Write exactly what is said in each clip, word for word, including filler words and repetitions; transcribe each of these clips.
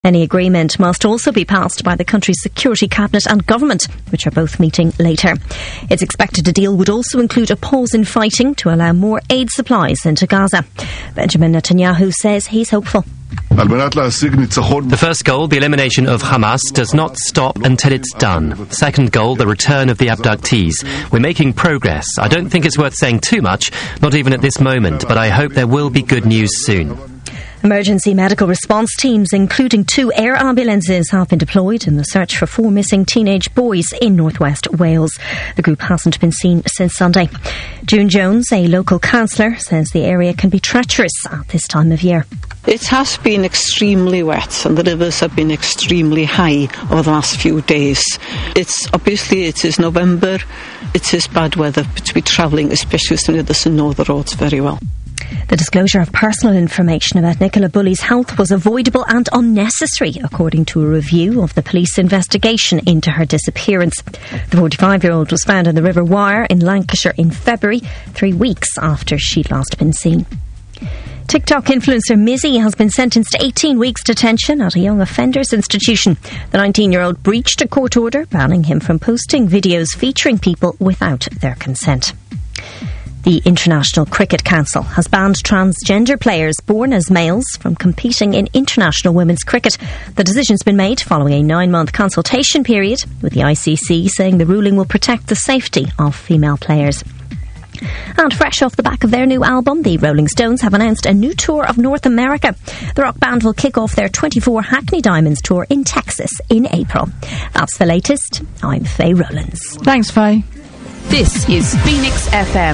Any agreement must also be passed by the country's Security Cabinet and government, which are both meeting later. It's expected the deal would also include a pause in fighting to allow more aid supplies into Gaza. Benjamin Netanyahu says he's hopeful. The first goal, the elimination of Hamas, does not stop until it's done. The second goal, the return of the abductees. We're making progress. I don't think it's worth saying too much, not even at this moment, but I hope there will be good news soon. Emergency medical response teams, including two air ambulances, have been deployed in the search for four missing teenage boys in northwest Wales. The group hasn't been seen since Sunday. June Jones, a local councillor, says the area can be treacherous at this time of year. It has been extremely wet and the rivers have been extremely high over the last few days. It's obviously it is November, it is bad weather to be travelling, especially if somebody doesn't know the roads very well. The disclosure of personal information about Nicola Bulley's health was avoidable and unnecessary, according to a review of the police investigation into her disappearance. The forty-five-year-old was found in the River Wire in Lancashire in February, three weeks after she'd last been seen. TikTok influencer Mizzy has been sentenced to eighteen weeks detention at a young offenders institution. The nineteen-year-old breached a court order banning him from posting videos featuring people without their consent. The International Cricket Council has banned transgender players born as males from competing in international women's cricket. The decision's been made following a nine-month consultation period, with the I C C saying the ruling will protect the safety of female players. And fresh off the back of their new album, the Rolling Stones have announced a new tour of North America. The rock band will kick off their twenty-four Hackney Diamonds tour in Texas in April. That's the latest. I'm Faye Rowlands. Thanks, Faye. This is Phoenix F M.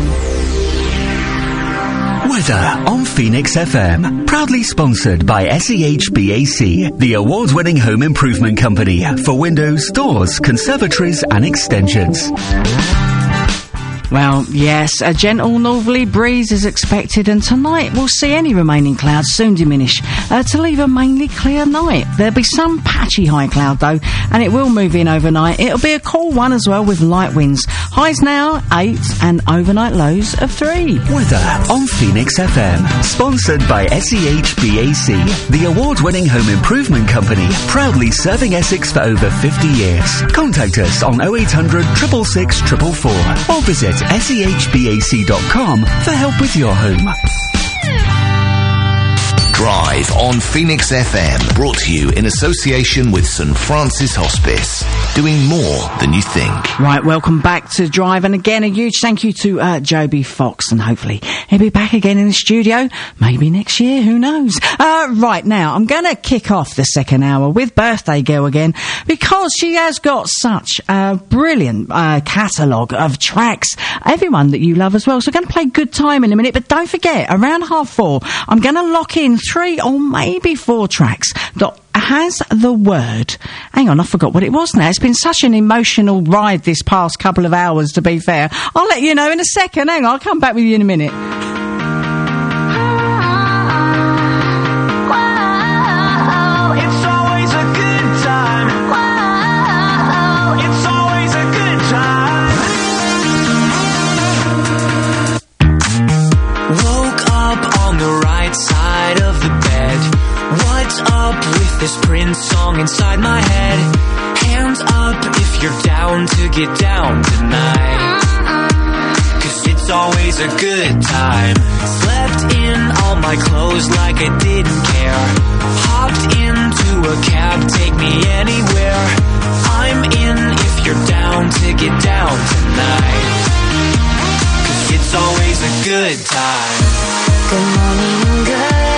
Weather on Phoenix F M. Proudly sponsored by S E H B A C, the award-winning home improvement company for windows, doors, conservatories and extensions. Well, yes, a gentle northerly breeze is expected, and tonight we'll see any remaining clouds soon diminish uh, to leave a mainly clear night. There'll be some patchy high cloud, though, and it will move in overnight. It'll be a cool one as well, with light winds. Highs now eight and overnight lows of three. Weather on Phoenix F M. Sponsored by S E H B A C, the award-winning home improvement company, proudly serving Essex for over fifty years. Contact us on oh eight hundred, six six six, four four four or visit S E H B A C dot com for help with your home. Drive on Phoenix F M, brought to you in association with St Francis Hospice, doing more than you think. Right, welcome back to Drive, and again a huge thank you to uh, Joby Fox, and hopefully he'll be back again in the studio, maybe next year, who knows. Uh, right, now I'm going to kick off the second hour with Birthday Girl again, because she has got such a brilliant uh, catalogue of tracks, everyone that you love as well. So we're going to play Good Time in a minute, but don't forget, around half four, I'm going to lock in three or maybe four tracks that has the word, hang on, I forgot what it was now. It's been such an emotional ride this past couple of hours, to be fair. I'll let you know in a second. Hang on, I'll come back with you in a minute. This Prince song inside my head. Hands up if you're down to get down tonight, 'cause it's always a good time. Slept in all my clothes like I didn't care. Hopped into a cab, take me anywhere. I'm in if you're down to get down tonight, 'cause it's always a good time. Good morning, good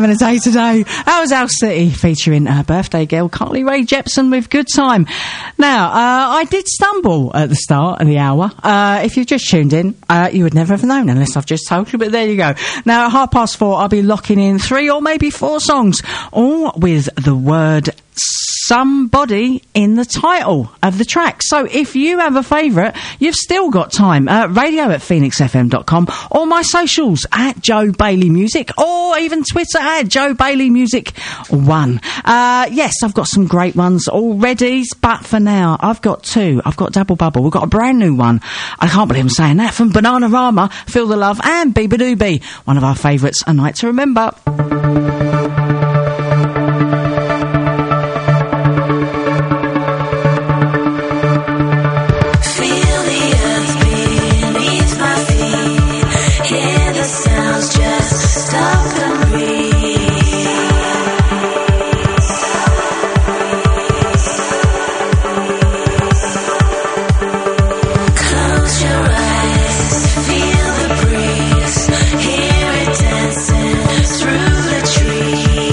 time of the day today. Ours Owl City featuring her birthday girl, Carly Rae Jepsen with Good Time. Now, uh, I did stumble at the start of the hour. Uh, if you've just tuned in, uh, you would never have known unless I've just told you, but there you go. Now, at half past four, I'll be locking in three or maybe four songs, all with the word somebody in the title of the track. So if you have a favourite, you've still got time. Uh, radio at phoenix f m dot com or my socials at Joe Bailey Music or even Twitter at Joe Bailey Music one. Uh, yes, I've got some great ones already, but for now, I've got two. I've got Double Bubble. We've got a brand new one. I can't believe I'm saying that. From Bananarama, Feel the Love and Beeba Doobie. One of our favourites, A Night to Remember. Through the tree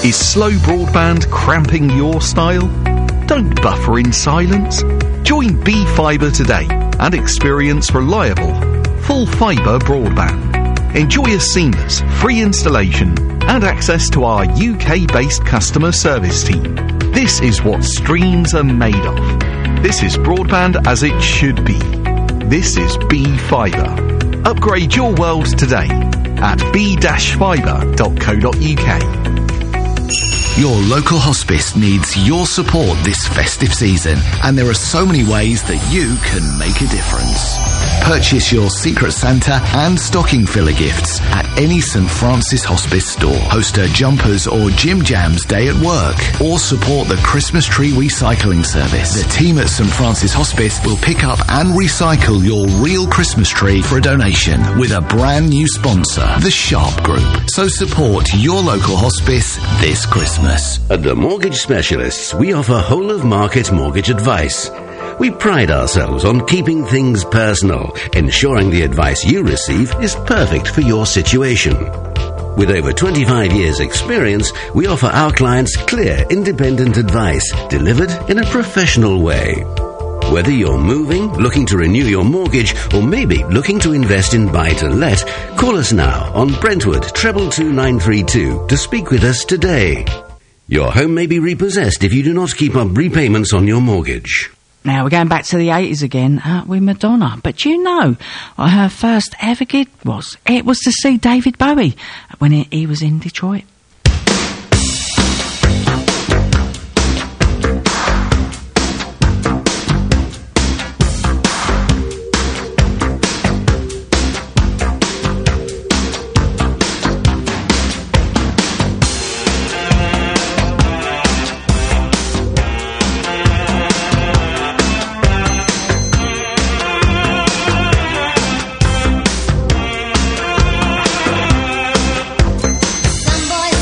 Is slow broadband cramping your style? Don't buffer in silence. Join B Fibre today and experience reliable, full fibre broadband. Enjoy a seamless, free installation and access to our U K-based customer service team. This is what streams are made of. This is broadband as it should be. This is B Fibre. Upgrade your world today at b dash fibre dot co dot u k. Your local hospice needs your support this festive season, and there are so many ways that you can make a difference. Purchase your Secret Santa and stocking filler gifts at any St Francis Hospice store. Host a Jumpers or Jim Jams day at work, or support the Christmas tree recycling service. The team at St Francis Hospice will pick up and recycle your real Christmas tree for a donation with a brand new sponsor, the Sharp Group. So support your local hospice this Christmas. At the Mortgage Specialists, we offer whole-of-market mortgage advice. We pride ourselves on keeping things personal, ensuring the advice you receive is perfect for your situation. With over twenty-five years' experience, we offer our clients clear, independent advice delivered in a professional way. Whether you're moving, looking to renew your mortgage, or maybe looking to invest in buy-to-let, call us now on Brentwood treble two nine three two to speak with us today. Your home may be repossessed if you do not keep up repayments on your mortgage. Now, we're going back to the eighties again uh, with Madonna. But you know what her first ever gig was? It was to see David Bowie when he, he was in Detroit. Some boys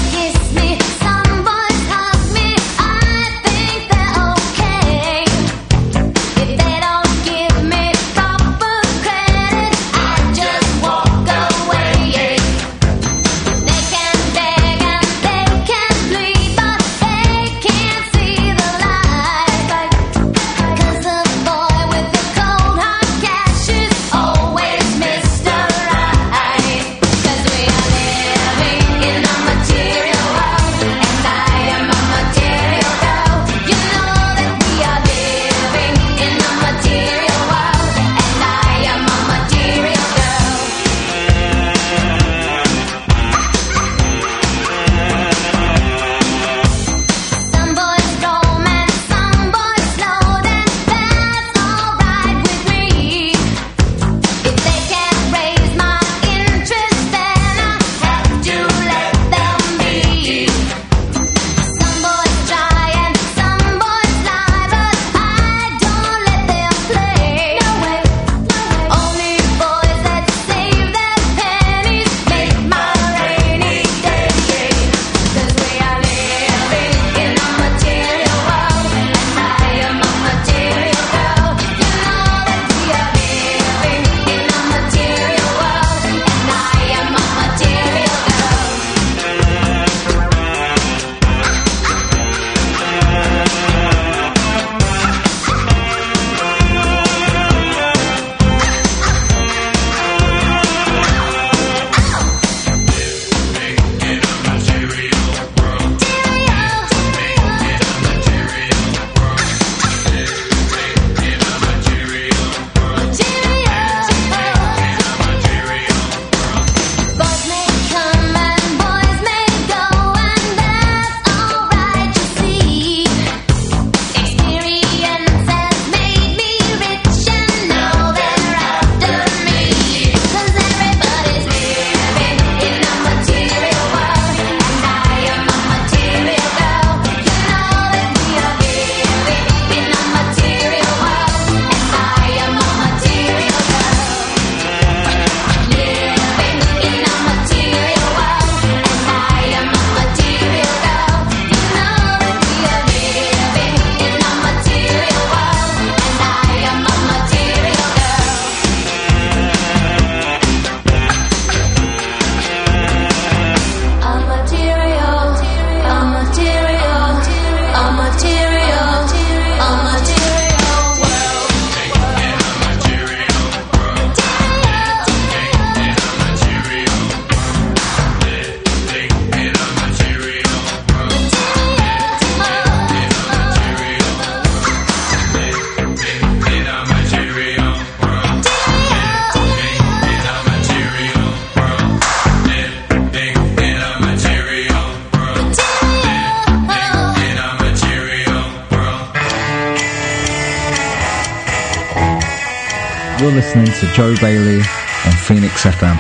You're listening to Joe Bailey on Phoenix F M.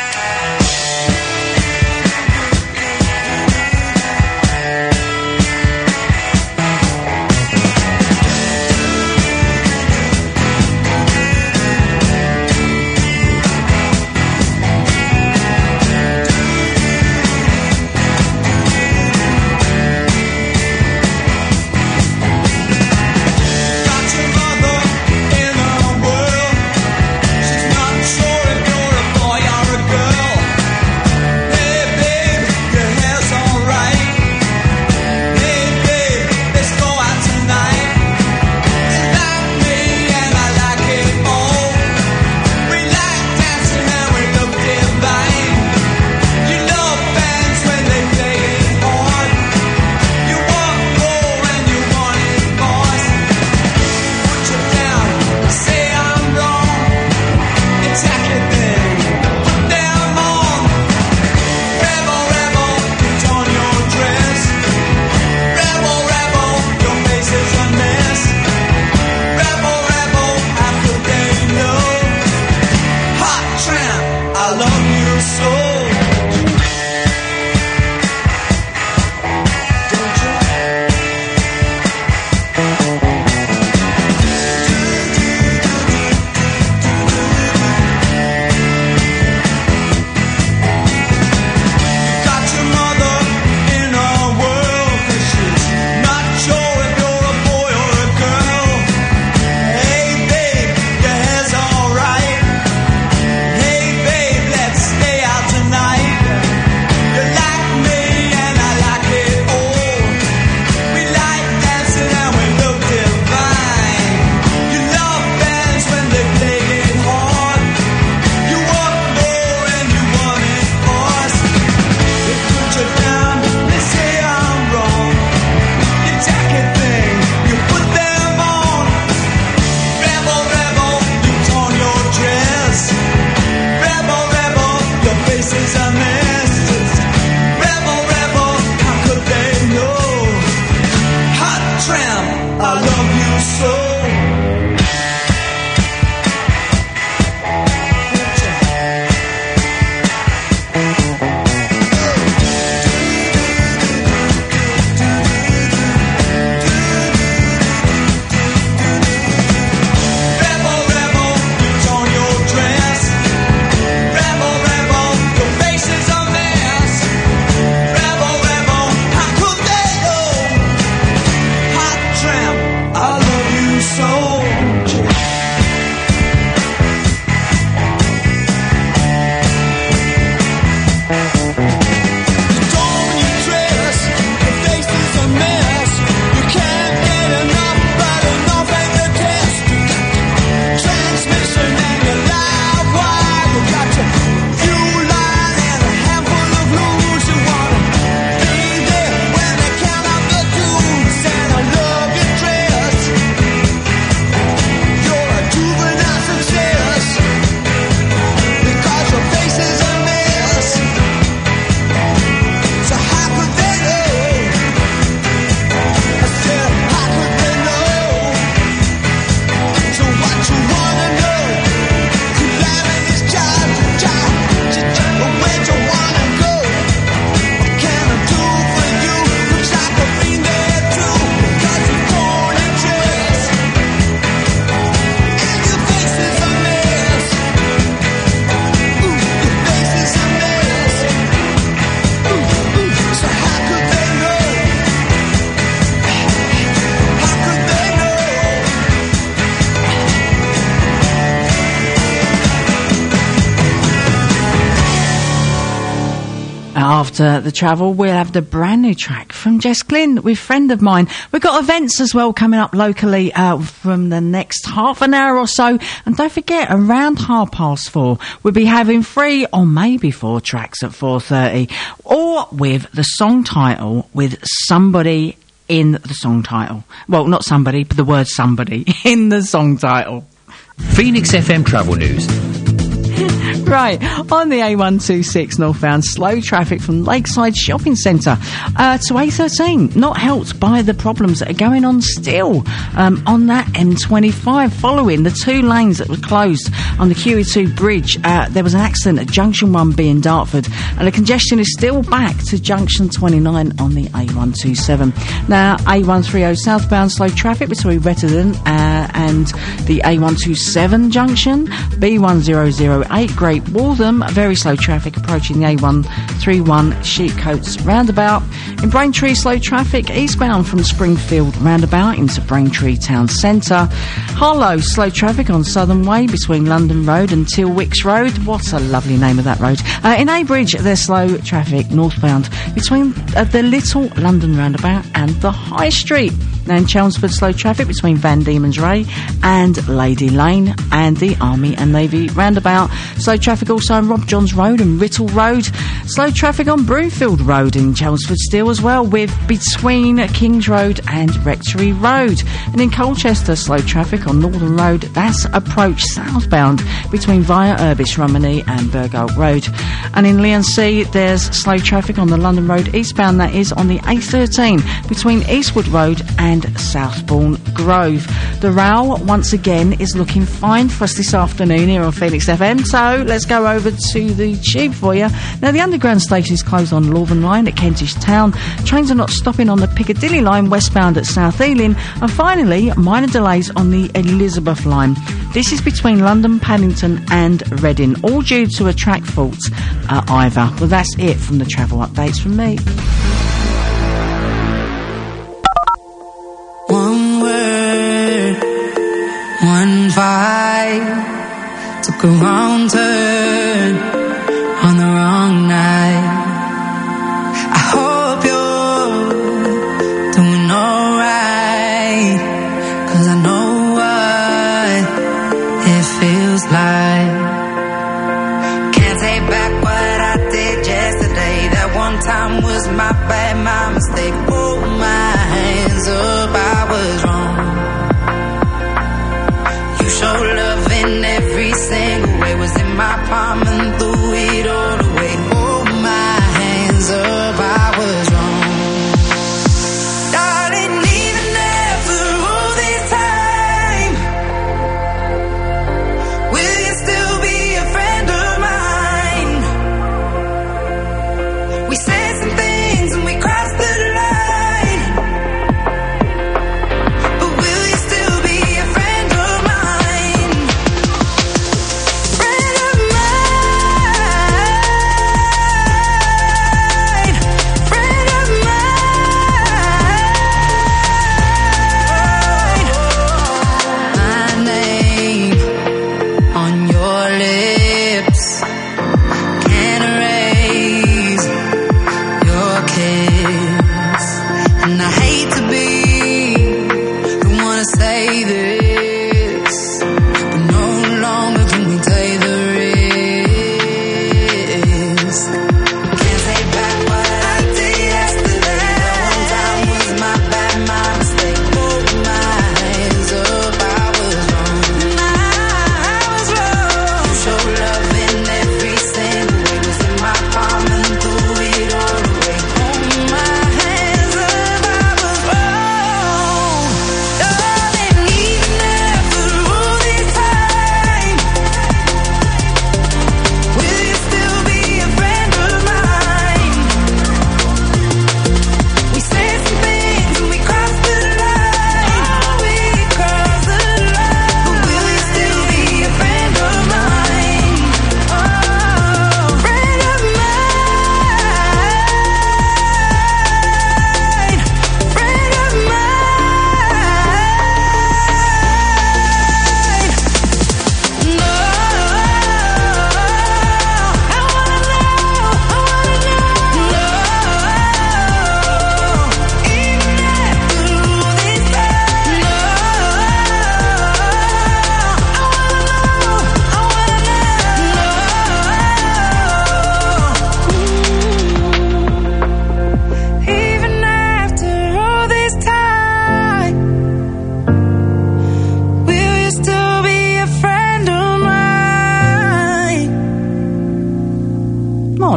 After the travel, we'll have the brand new track from Jess Glynn with Friend of Mine. We've got events as well coming up locally uh, from the next half an hour or so. And don't forget, around half past four, we'll be having three or maybe four tracks at four thirty. Or with the song title with somebody in the song title. Well, not somebody, but the word somebody in the song title. Phoenix F M Travel News. Right, on the A one twenty-six northbound, slow traffic from Lakeside Shopping Centre uh, to A thirteen, not helped by the problems that are going on still um, on that M twenty-five, following the two lanes that were closed on the Q E two bridge. Uh, there was an accident at Junction one B in Dartford, and the congestion is still back to Junction twenty-nine on the A one twenty-seven. Now, A one thirty southbound, slow traffic between Rettendon uh, and the A one twenty-seven junction. B one thousand eight, Great Waltham, very slow traffic approaching the A one thirty-one Sheepcoats roundabout. In Braintree, slow traffic eastbound from Springfield roundabout into Braintree Town Centre. Harlow, slow traffic on Southern Way between London Road and Tilwicks Road. What a lovely name of that road. Uh, in Abridge, there's slow traffic northbound between uh, the Little London roundabout and the High Street. Now in Chelmsford, slow traffic between Van Diemen's Ray and Lady Lane and the Army and Navy roundabout. Slow traffic also on Rob Johns Road and Writtle Road. Slow traffic on Broomfield Road in Chelmsford still as well, with between Kings Road and Rectory Road. And in Colchester, slow traffic on Northern Road, that's approach southbound between Via Urbis Romney and Burgold Road. And in Leigh-on-Sea, there's slow traffic on the London Road eastbound, that is on the A thirteen between Eastwood Road and and Southbourne Grove. The rail, once again, is looking fine for us this afternoon here on Phoenix F M. So let's go over to the tube for you. Now, the Underground station is closed on Lorven Line at Kentish Town. Trains are not stopping on the Piccadilly Line westbound at South Ealing. And finally, minor delays on the Elizabeth Line. This is between London, Paddington and Reading, all due to a track fault at either. Well, that's it from the travel updates from me. One word, one vibe, took a wrong turn on the wrong night. I hope you're doing alright, 'cause I know what it feels like. Can't take back what I did yesterday. That one time was my bad, my mistake. Hold my hands up, I was wrong. You showed love in every single way. Was in my palm and threw it all away. Hold my hands up, I was wrong. Darling, even after all this time, will you still be a friend of mine? We said some things and we crossed the line, but will you still be a friend of mine? Friend of mine.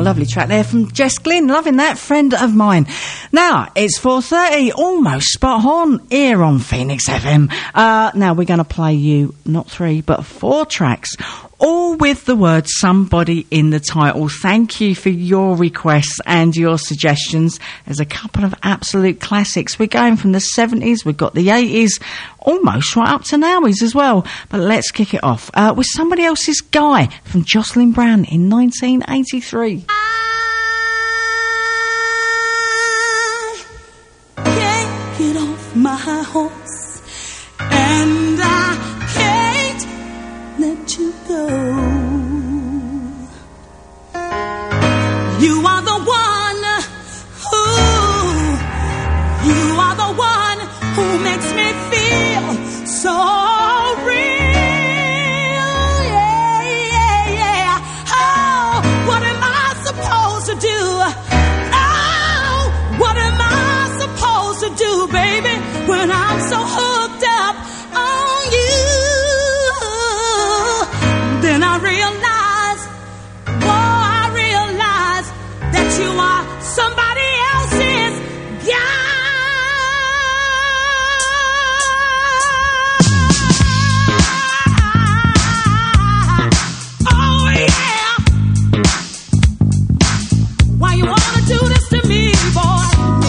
lovely track there from Jess Glynn. Loving that, friend of mine. Now, it's four thirty, almost spot on here on Phoenix F M. Uh, now, we're going to play you not three, but four tracks, all with the word somebody in the title. Thank you for your requests and your suggestions. There's a couple of absolute classics. We're going from the seventies, we've got the eighties, almost right up to nowies as well. But let's kick it off uh, with Somebody Else's Guy from Jocelyn Brown in nineteen eighty-three. I can't get off my horse, and I can't let you go. You are the one who, you are the one who makes me feel so real. Yeah, yeah, yeah. Oh, what am I supposed to do? Oh, what am I supposed to do, baby, when I'm so hooked up on you? Then I realize, oh, I realize that you are somebody else's guy. Oh, yeah. Why you wanna do this to me, boy?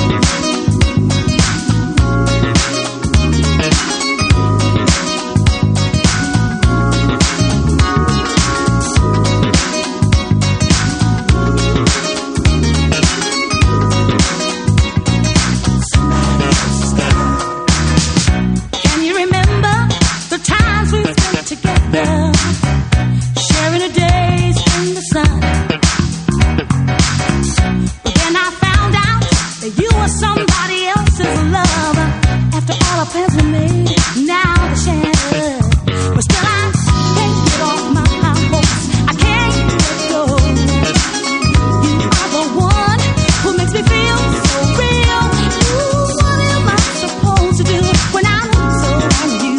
Together, sharing the days in the sun. But then I found out that you were somebody else's love. After all our plans were made, now they're shattered. But still I can't get off my horse, I can't let go. You are the one who makes me feel so real. Ooh, what am I supposed to do when I'm so on you?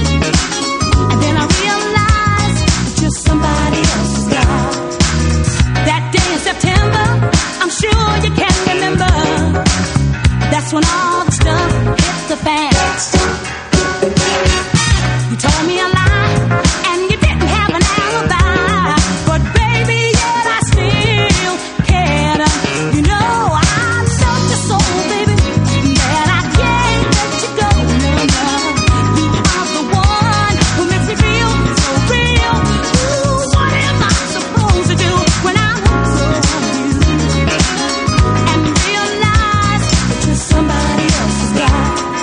Somebody else's God. That day in September, I'm sure you can remember. That's when all the stuff hit the fan. You told me a lie, and you didn't have an alibi. But baby, yet I still cared. You know I love you so, baby, that I can't let you go. No, no. You are the one who makes me feel so real. What am I supposed to do when I'm so on you? And realize that you're somebody else's guy.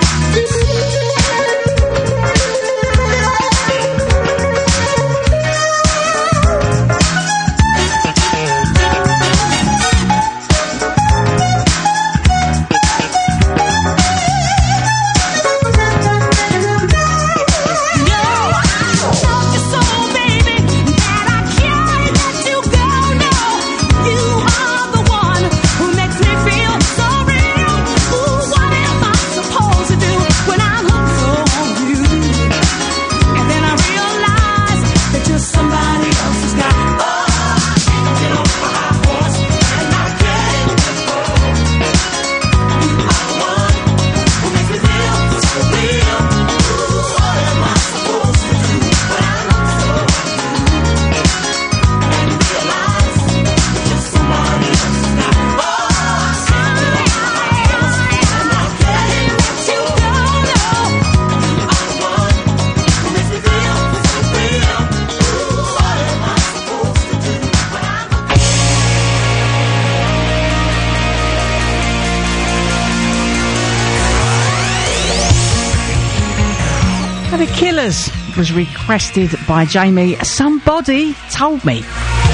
The Killers was requested by Jamie. Somebody told me.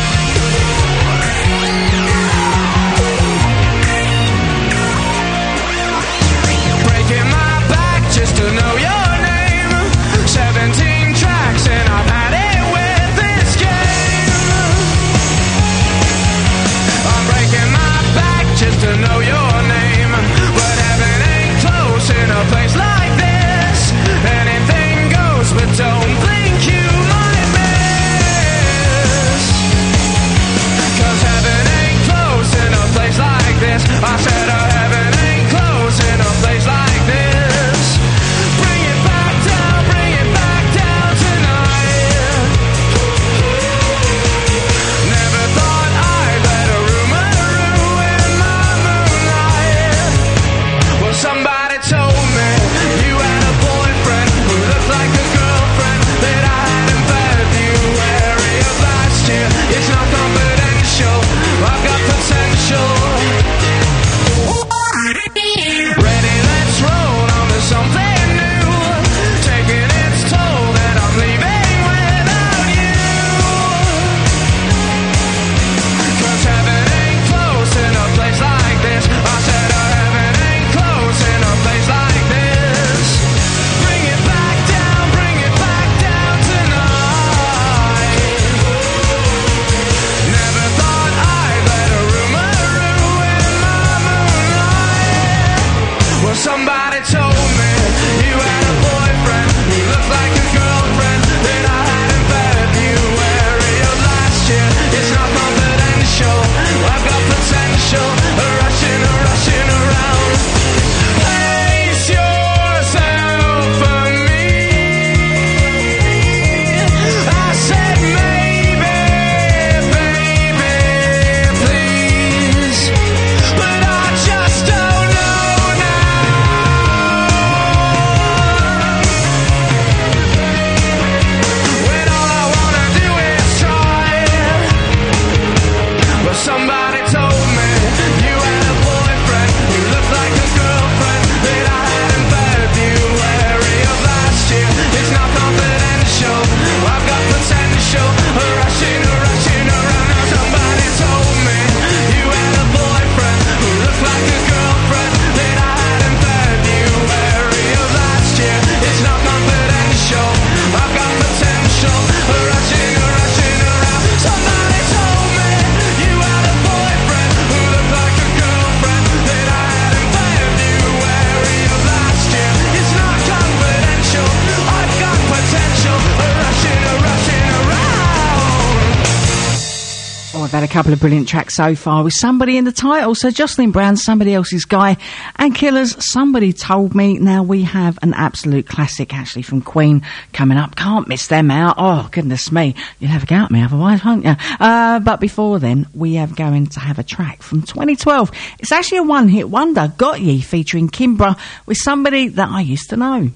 Breaking my back just to know your name. Seventeen tracks and I've had it with this game. I'm breaking my back just to know your name. But heaven ain't close in a place like this. Anything goes, but don't think you might miss. 'Cause heaven ain't close. Oh, I've had a couple of brilliant tracks so far with Somebody in the title. So Jocelyn Brown, Somebody Else's Guy, and Killers, Somebody Told Me. Now we have an absolute classic actually from Queen coming up. Can't miss them out. Oh, goodness me. You'll have a go at me otherwise, won't you? Uh, but before then, we are going to have a track from twenty twelve. It's actually a one-hit wonder, Got Ye, featuring Kimbra, with somebody that I used to know.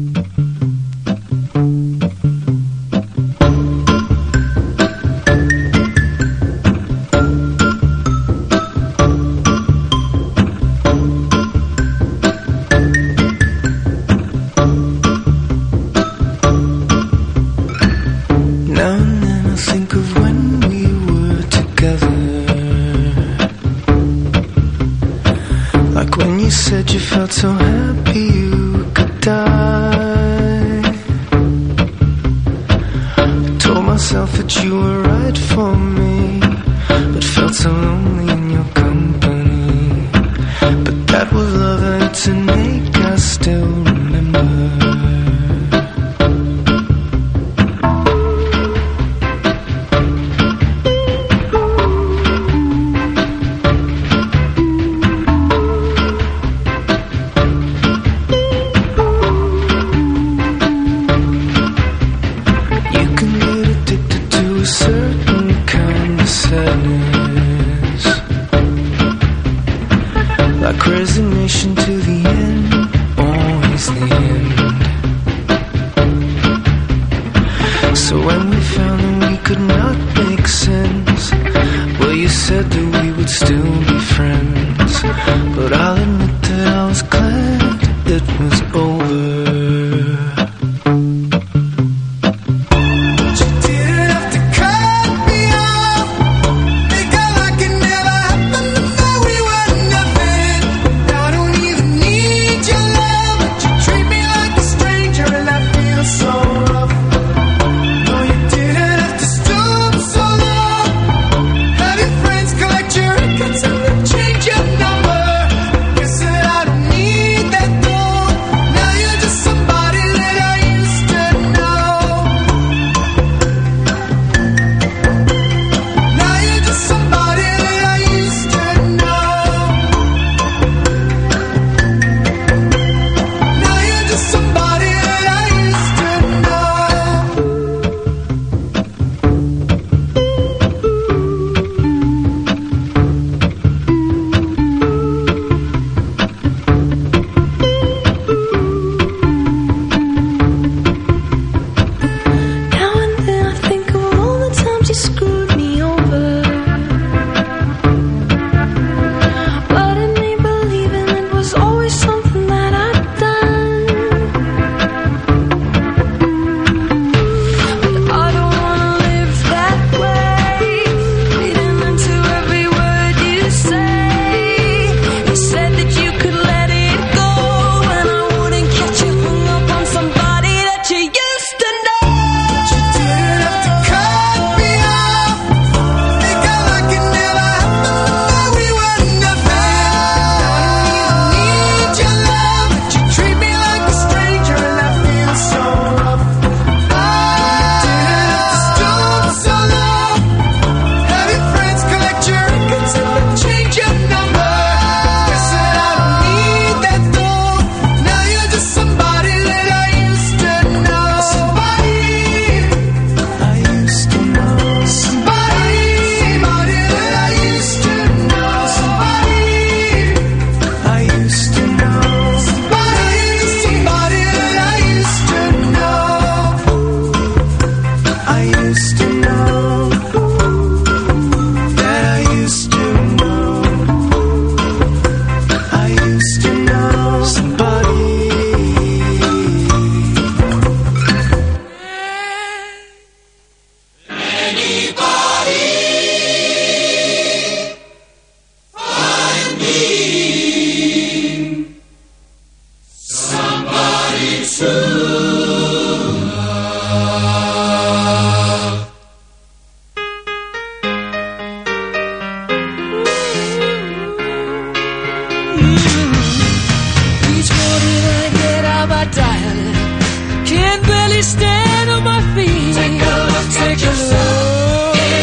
Said you felt so happy you could die. I told myself that you were right for me, but felt so lonely in your company. But that was love and it's innate, I still remember. Resignation to the end, always the end. So when we found that we could not make sense, well, you said that we would still be friends. But I'll admit that I was glad it was over. Can't barely stand on my feet. Take a look at yourself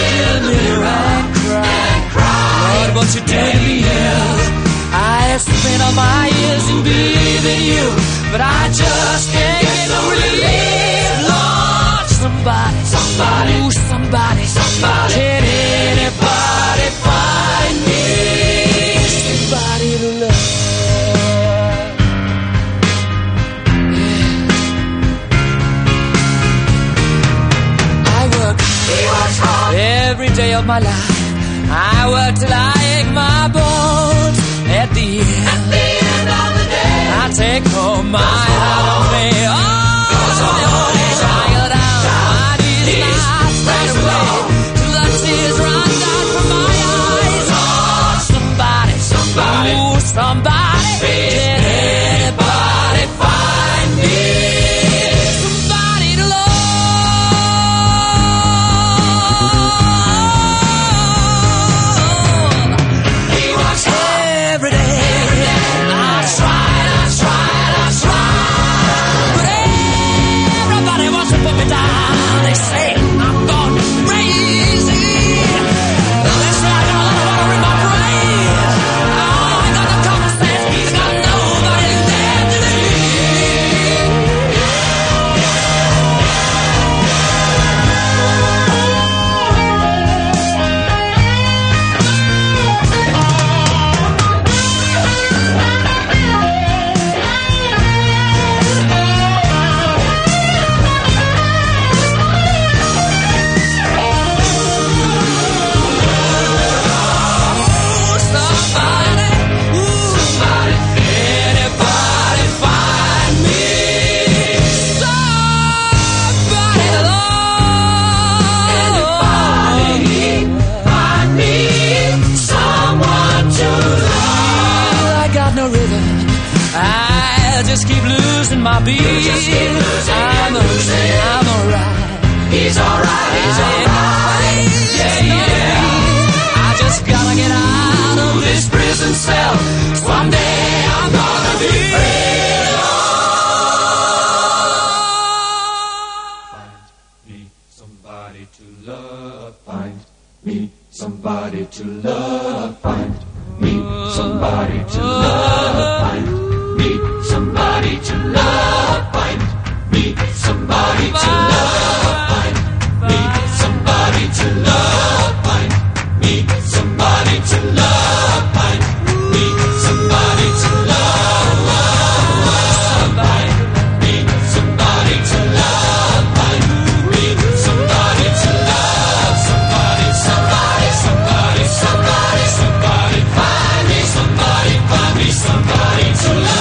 day of my life. I work till I ache my bones. At the end, At the end of the day, I take home my heart on me. Oh, I go down my knees, my spread away till the tears run down from my eyes. Oh, somebody, somebody, ooh, somebody, can anybody find me? Somebody to love. He works every day. Every day. I tried, I tried, I tried, but everybody wants to put me down. They say I'm gone crazy. They say I got a lot of water in my brain. Oh, I got no common sense. He's got nobody left to keep losing my beat. Just keep losing, I'm a, I'm alright. He's alright, he's alright. Yeah, yeah. I just gotta get out of this prison cell. Someday I'm gonna be free. Find me somebody to love. Find me somebody to love. Find me somebody to love. Find me somebody to love, find me somebody to love, find me somebody to love, find me somebody to love, find me somebody to love, find me somebody to love, find me somebody to love, somebody, somebody, somebody, somebody, somebody, find me somebody, find me somebody to love.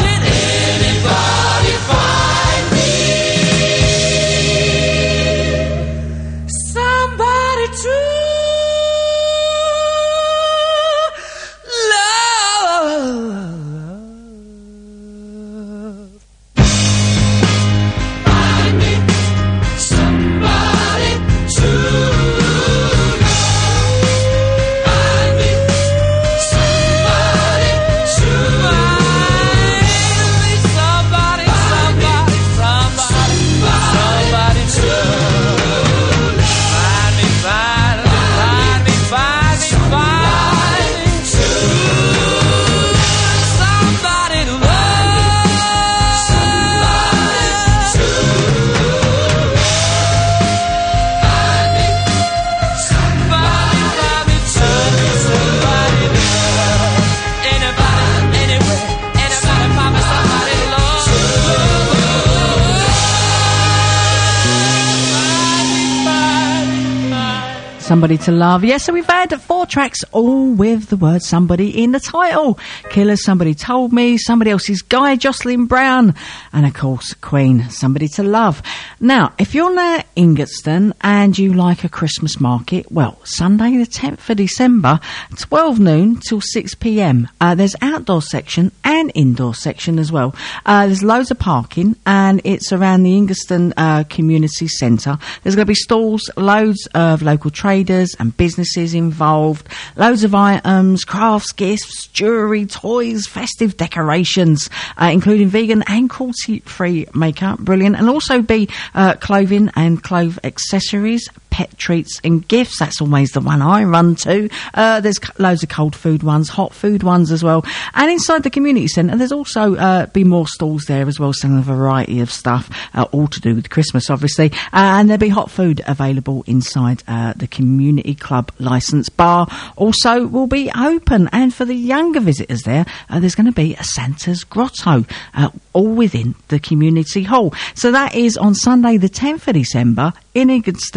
Somebody to Love. Yes, so we've had four tracks all with the word somebody in the title. Killers, Somebody Told Me, Somebody Else's Guy, Jocelyn Brown, and of course Queen, Somebody to Love. Now, if you're near Ingatstone and you like a Christmas market, well, Sunday the tenth of December, twelve noon till six p.m. Uh, there's outdoor section and indoor section as well. Uh, there's loads of parking and it's around the Ingatstone uh, Community Centre. There's going to be stalls, loads of local traders and businesses involved, loads of items, crafts, gifts, jewellery, toys, festive decorations, uh, including vegan and cruelty-free makeup, brilliant, and also be uh, clothing and clothes accessories, pet treats and gifts. That's always the one I run to. Uh, there's c- loads of cold food ones, hot food ones as well. And inside the community centre, there's also uh, be more stalls there as well, selling a variety of stuff, uh, all to do with Christmas, obviously. Uh, and there'll be hot food available inside uh, the community club licence bar. Also will be open. And for the younger visitors there, uh, there's going to be a Santa's Grotto, uh, all within the community hall. So that is on Sunday the tenth of December in Ingatstone Market.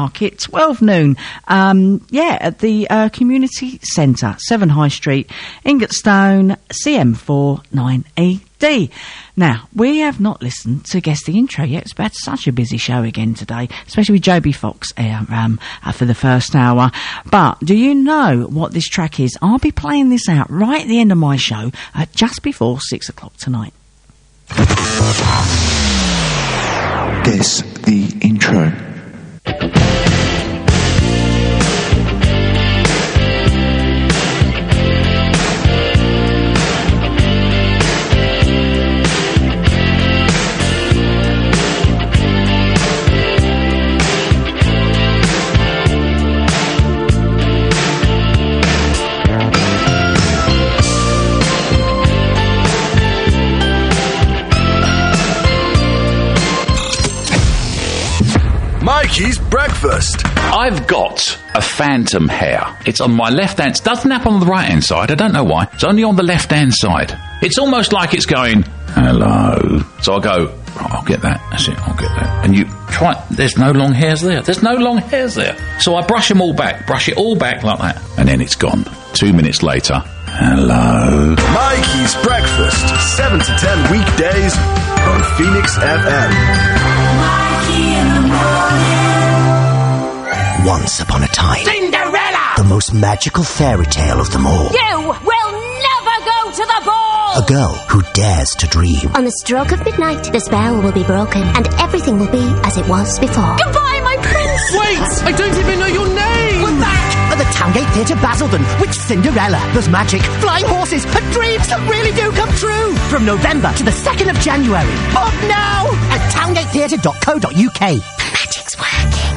Market, twelve noon. Um, yeah, at the uh, Community Centre, seven High Street, Ingatstone, C M four nine E D. Now, we have not listened to Guess the Intro yet. It's been such a busy show again today, especially with Joby Fox here um, uh, for the first hour. But do you know what this track is? I'll be playing this out right at the end of my show, uh, just before six o'clock tonight. Guess the Intro. Mikey's breakfast. I've got a phantom hair. It's on my left hand. It doesn't happen on the right hand side. I don't know why. It's only on the left hand side. It's almost like it's going, hello. So I go, right, I'll get that. That's it. I'll get that. And you try. There's no long hairs there. There's no long hairs there. So I brush them all back. Brush it all back like that. And then it's gone. Two minutes later, hello. Mikey's breakfast. seven to ten weekdays on Phoenix F M. Once upon a time, Cinderella! the most magical fairy tale of them all. You will never go to the ball! A girl who dares to dream. On the stroke of midnight, the spell will be broken, and everything will be as it was before. Goodbye, my prince! Wait! I don't even know your name! We're back at the Towngate Theatre, Basildon, with Cinderella. There's magic, flying horses, and dreams that really do come true. From November to the second of January. Book now at towngate theatre dot co dot uk. The magic's working.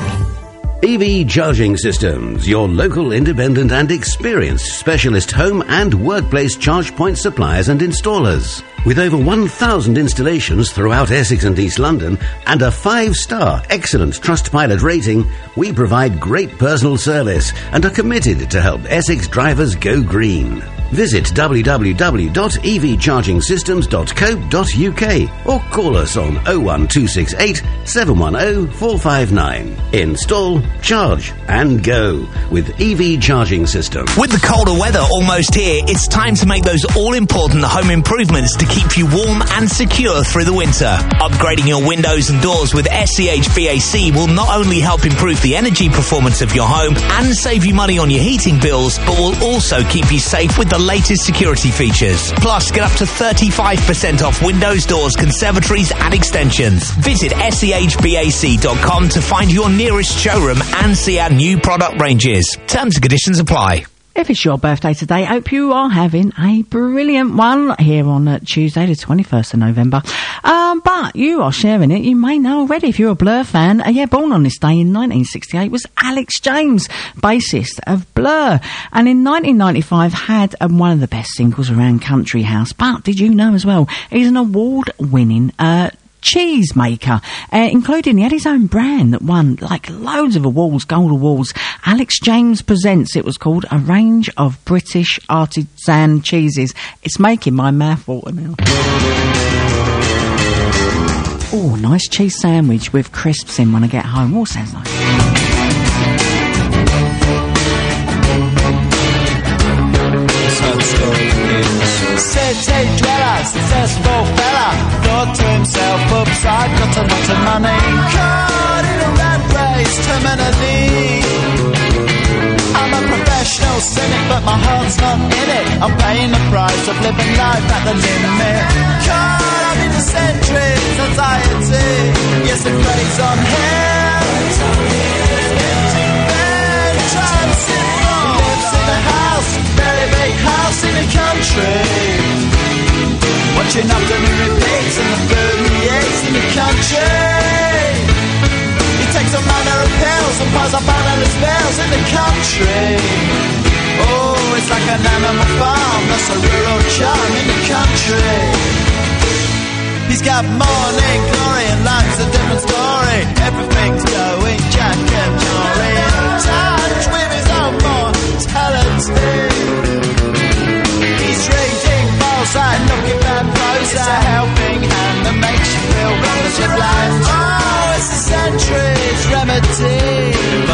E V Charging Systems, your local independent and experienced specialist home and workplace charge point suppliers and installers. With over one thousand installations throughout Essex and East London and a five-star excellent Trustpilot rating, we provide great personal service and are committed to help Essex drivers go green. Visit w w w dot e v charging systems dot co dot u k or call us on oh one two six eight, seven one oh, four five nine. Install, charge and go with E V Charging Systems. With the colder weather almost here, it's time to make those all-important home improvements to keep you warm and secure through the winter. Upgrading your windows and doors with S C H B A C will not only help improve the energy performance of your home and save you money on your heating bills, but will also keep you safe with the latest security features. Plus, get up to thirty-five percent off windows, doors, conservatories and extensions. Visit S C H B A C dot com to find your nearest showroom and see our new product ranges. Terms and conditions apply. If it's your birthday today, hope you are having a brilliant one here on uh, Tuesday the twenty-first of November. Um, but you are sharing it, you may know already if you're a Blur fan. Uh, yeah, born on this day in nineteen sixty-eight was Alex James, bassist of Blur. And in nineteen ninety-five had um, one of the best singles around Country House. But did you know as well, he's an award-winning uh cheese maker, uh, including he had his own brand that won like loads of awards, gold awards. Alex James Presents, it was called, a range of British artisan cheeses. It's making my mouth water now. Oh, nice cheese sandwich with crisps in when I get home. Oh, sounds nice. City dweller, successful fella, thought to himself, oops, I've got a lot of money. Caught in a rat race, terminally. I'm a professional cynic, but my heart's not in it. I'm paying the price of living life at the limit. Caught up in the centuries, anxiety. Yes, it plays on him. Then trying to sit wrong. Lives in a house, very big house in the country. Watching afternoon repeats and the food he eats in the country. He takes a manner of pills and piles up analyst bills in the country. Oh, it's like an animal farm, that's a rural charm in the country. He's got morning glory and life's a different story. Everything's going Jack and Jory in touch with his own mortality. He's reading balls and looking bad prose. It's a helping hand that makes you feel relative land. Oh, it's a century's remedy.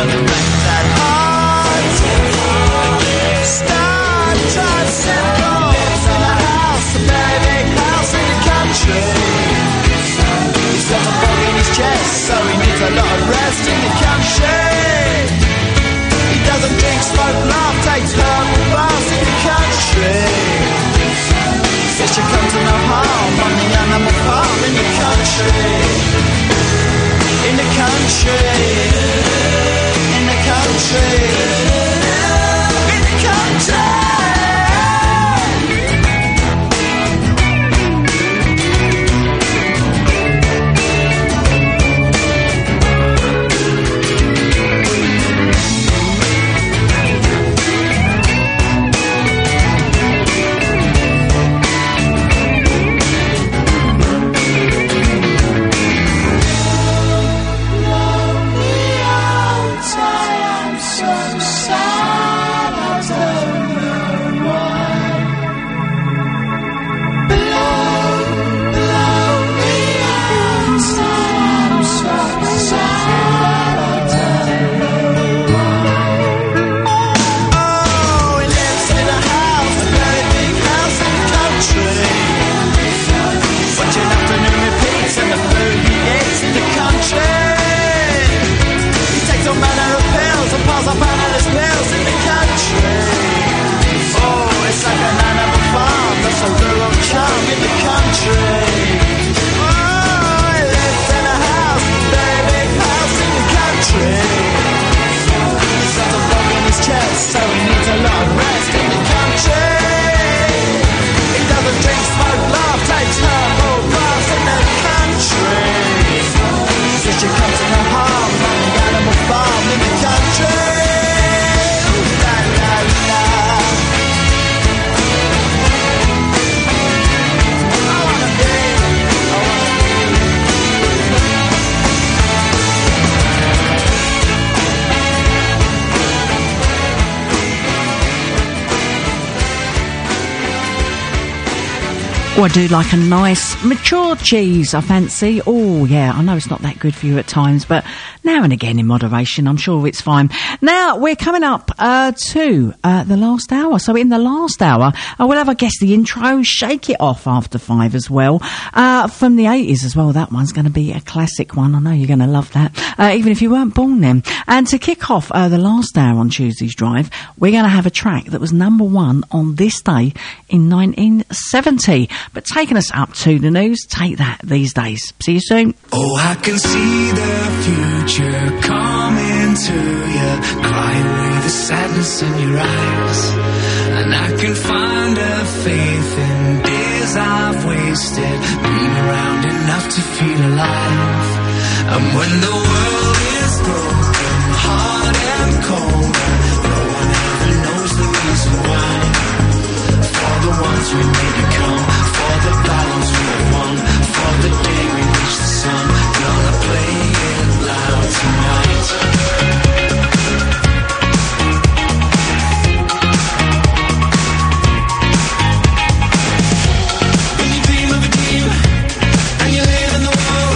smoke, laugh, takes herbal baths in the country. Says she comes to no harm on the animal farm in the country. In the country. In the country. In the country. Oh, I do like a nice mature cheese, I fancy. Oh, yeah, I know it's not that good for you at times, but now and again in moderation, I'm sure it's fine. Now, we're coming up uh, to uh, the last hour. So in the last hour, I will have, I guess, the intro, Shake It Off after five as well. Uh, from the eighties as well. That one's going to be a classic one. I know you're going to love that, uh, even if you weren't born then. And to kick off uh, the last hour on Tuesday's Drive, we're going to have a track that was number one on this day in nineteen seventy. But taking us up to the news, take that these days. See you soon. Oh, I can see the future coming to you, cry away the sadness in your eyes. And I can find a faith in days I've wasted, been around enough to feel alive. And when the world is broken, hard and cold, no one ever knows the reason why. For the ones we may become, for the battles we have won, for the day we reach the sun, gonna play it loud tonight.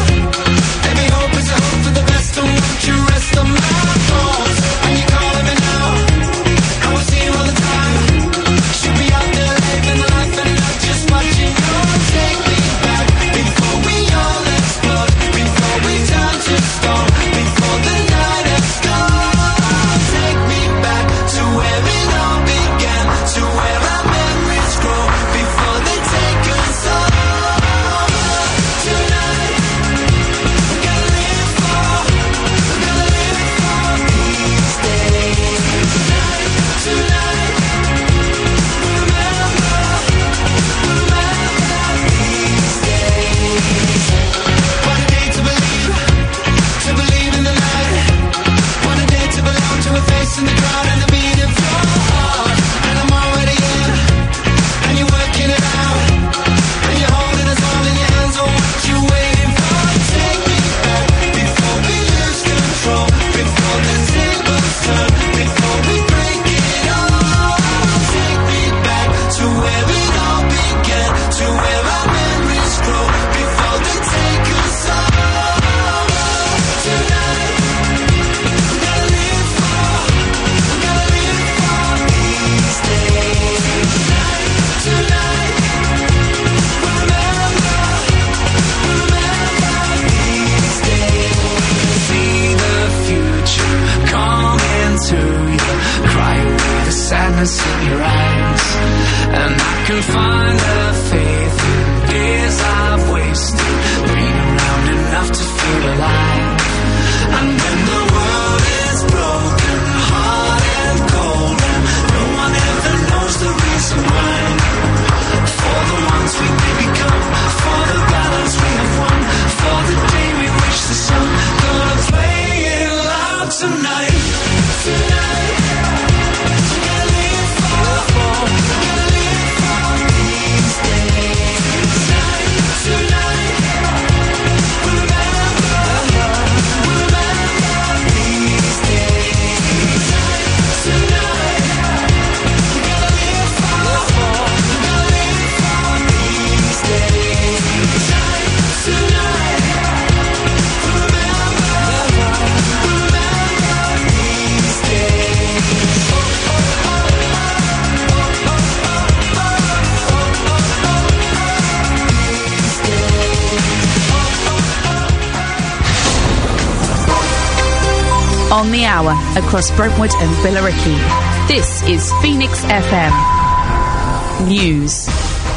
Every hope is a hope for the best, don't want you rest on my bones. And you call me now. sadness in your eyes, and I can find the faith in days I've wasted, been around enough to feel alive. And when the world is broken, hard and cold, and no one ever knows the reason why, for the ones we may become, for the battles we have won, for the day we reach the sun, gonna play it loud tonight. Tonight, gonna live for, gonna live for these days. Tonight, tonight, remember, remember these days. Tonight, gonna live for, gonna live for these days. Tonight, remember, remember these days. On the hour across Brentwood and Billericay. This is Phoenix F M News.